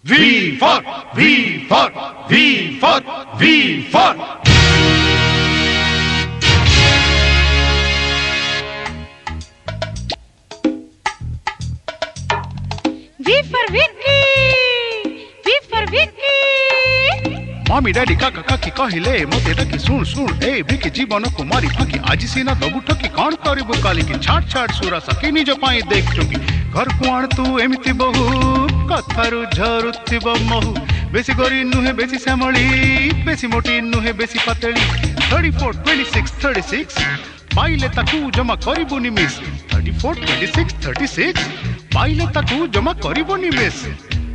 V for V for V for V for V for Vicky, V for Vicky. Mummy daddy काका काकी कहले मते डकी सुन सुन ए विकी जीवन कुमारी फाकी आज सीना दबु ठकी कौन करिबु काली की छाट छाट सुरा सके निज पाई देख चुकी घर कुआण तू एमिति बहु कथारु झरुथिब महु बेसी गरी नुहे बेसी श्यामली बेसी मोटी नुहे बेसी पतली 34 26 36 पाइले ताकू जमा करिबु निमिस 34 26 36 पाइले ताकू जमा करिबु निमिस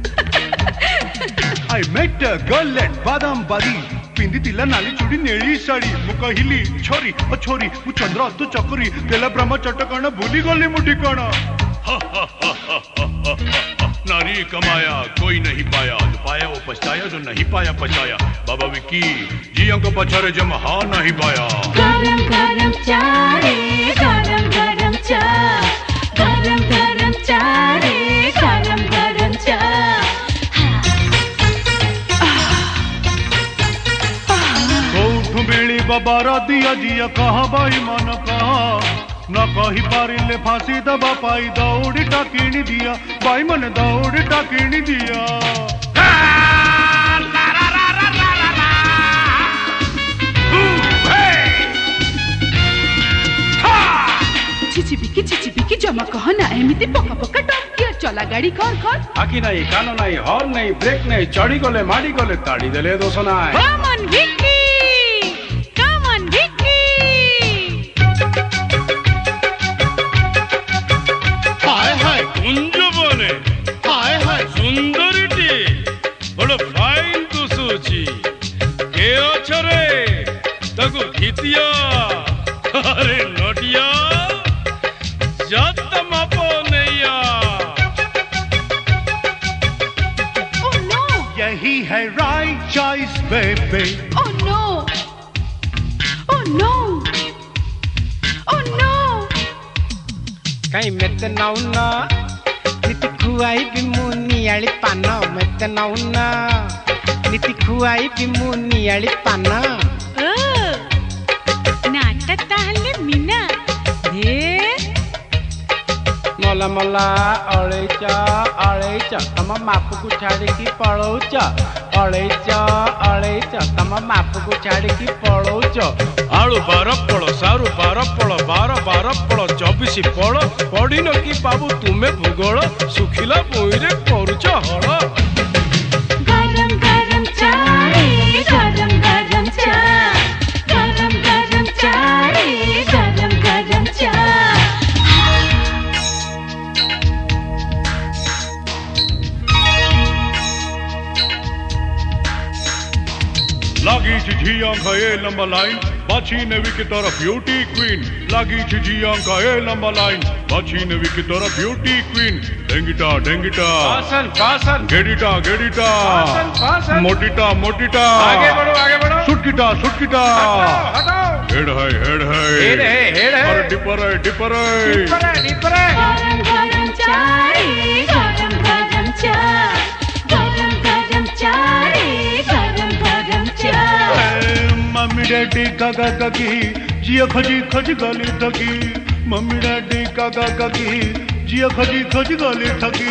I met a girl at Badam Badi. पिंदी तिला नाली चुड़ी नेली साड़ी मु कहिली छोरी ओ छोरी मु चंद्र तू चकरी तेला ब्रह्म चटकण भूली गली मु ठिकाना नारी कमाया कोई नहीं पाया जो पाया वो पछताया जो नहीं पाया पछताया बाबा विकी जी अंक पछारे जम हाँ नहीं पाया गरम गरम चारे गरम गरम चा गरम गरम चारे गरम गरम चा मिली बाबा दिया जिया कहा बाई मन कहा न कही पारिले फांसी दबा पाई दौड़ी टाकिनी दिया बाई मन दौड़ी टाकिनी दिया चिची बिकी जमा कह ना एमिति पका पका टकिया चला गाड़ी कौन कौन आखि नहीं कान नहीं हॉर्न नहीं ब्रेक नहीं चढ़ी गले माड़ी गले ताड़ी देले दोष नहीं कम ऑन विकी अरे नोटिया जत मापो नैया Oh no यही है right choice baby Oh no Oh no Oh no कहीं मेते नाउना नीति खुआई बिमुनी आली पाना मेते नाउना नीति खुआई बिमुनी आली पाना मला मला अळेचा तम मापकू छाड़िकी पळौच अळेच तम मापकू छाड़िकी पळौच आलू 12 पड़ सारू 12 पड़ 12 पड़ 24 पड़ पड़ी न कि बाबू तुम्हें भूगोल सुखिला पुई रे करूच हल गरम गरम चारे गरम गरम चा गरम गरम चारे गरम गरम चा लागी झिझिया का ये लंबा लाइन बाछी नेवी की तरफ ब्यूटी क्वीन लागी झिझिया का ये लंबा लाइन बाछी नेवी की तरफ ब्यूटी क्वीन डेंगिटा डेंगिटा फासन फासन गेडिटा गेडिटा फासन फासन मोटिटा मोटिटा आगे बढ़ो सुटकिटा सुटकिटा हटाओ हेड है हेड है और डिपर है डिपर है गरम गरम चारे गरम गरम चा गरम गरम चारे गरम गरम चा मम्मी डैडी काका काकी जिया खजी खज गली थकी मम्मी डैडी काका काकी जिया खजी खज गली थकी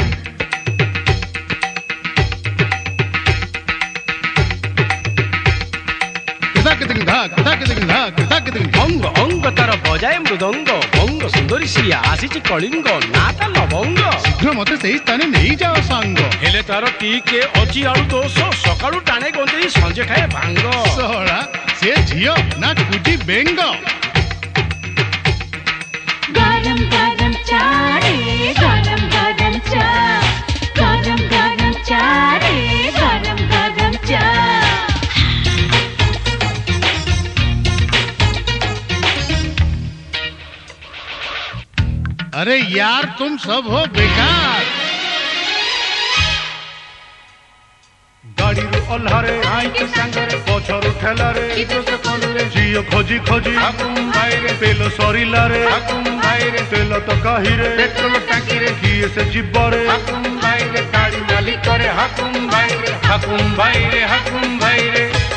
अंग अंग तार बजाए मृदंग बंग सुंदरी सिया आसीची कलिंग नाता लवंग शीघ्र मते सही स्थाने नहीं जाओ सांग हेले तार टीके अची आलू दोष सकाळू टाणे गंजेई संजे खाए भांग सोहळा से झियो ना कुजी बेंग गरम गरम चारे गरम गरम चा गरम गरम चारे गरम गरम चा अरे यार तुम सब हो बेकार गाड़ी रू अल्हारे आई के संगरे पछरु ठेलारे जियो खोजी खोजी तेल सरिलारे तेल तो काहिरे पेट्रोल टांकी रे किए से जिब्बारे रे ताड़ी मालिक करे हकुम भाई रे हकुम भाई रे हकुम भाई रे